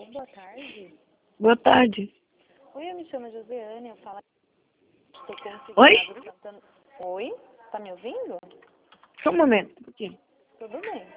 Boa tarde. Boa tarde. Oi, eu me chamo Josiane, eu falo... Estou Oi? considerado... Oi? Tá me ouvindo? Só um momento, um pouquinho. Tudo bem.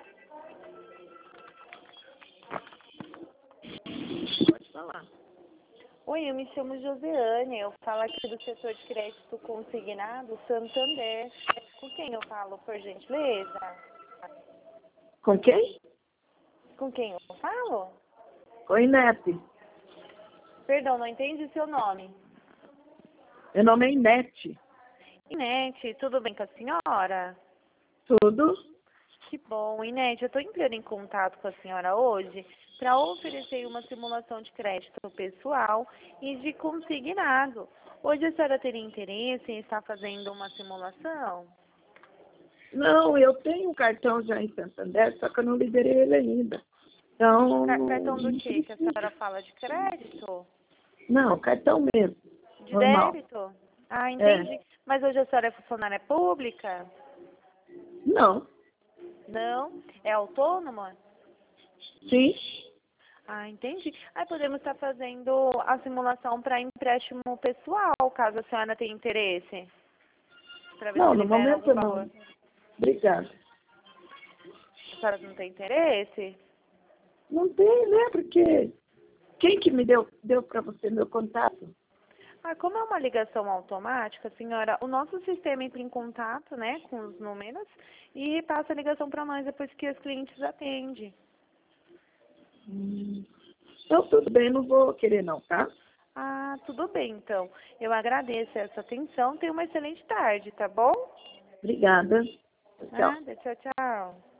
Pode falar. Oi, eu me chamo Josiane, eu falo aqui do setor de crédito consignado Santander. Com quem eu falo, por gentileza? Com quem? Com quem eu falo? Com a Inete. Perdão, não entendi seu nome. Meu nome é Inete. Inete, tudo bem com a senhora? Tudo? Que bom, Inete, eu estou entrando em contato com a senhora hoje para oferecer uma simulação de crédito pessoal e de consignado. Hoje a senhora teria interesse em estar fazendo uma simulação? Não, eu tenho um cartão já em Santander, só que eu não liberei ele ainda. Então, Cartão do não quê? Que a precisa. senhora fala de crédito? Não, cartão mesmo, De normal. débito? Ah, É. entendi. Mas hoje a senhora é funcionária pública? Não, Não? É autônoma? sim. Ah, entendi. Aí podemos estar fazendo a simulação para empréstimo pessoal, caso a senhora tenha interesse. Para ver Não, se no libera algum momento valor. não. Obrigada. A senhora não tem interesse? Não tem, né? Porque quem que me deu para você meu contato? Ah, como é uma ligação automática, senhora, o nosso sistema entra em contato, né, com os números e passa a ligação para nós depois que os clientes atendem. Então, tudo bem, não vou querer não, tá? Ah, tudo bem, então. Eu agradeço essa atenção. Tenha uma excelente tarde, tá bom? Obrigada. Tchau. Nada, tchau, tchau.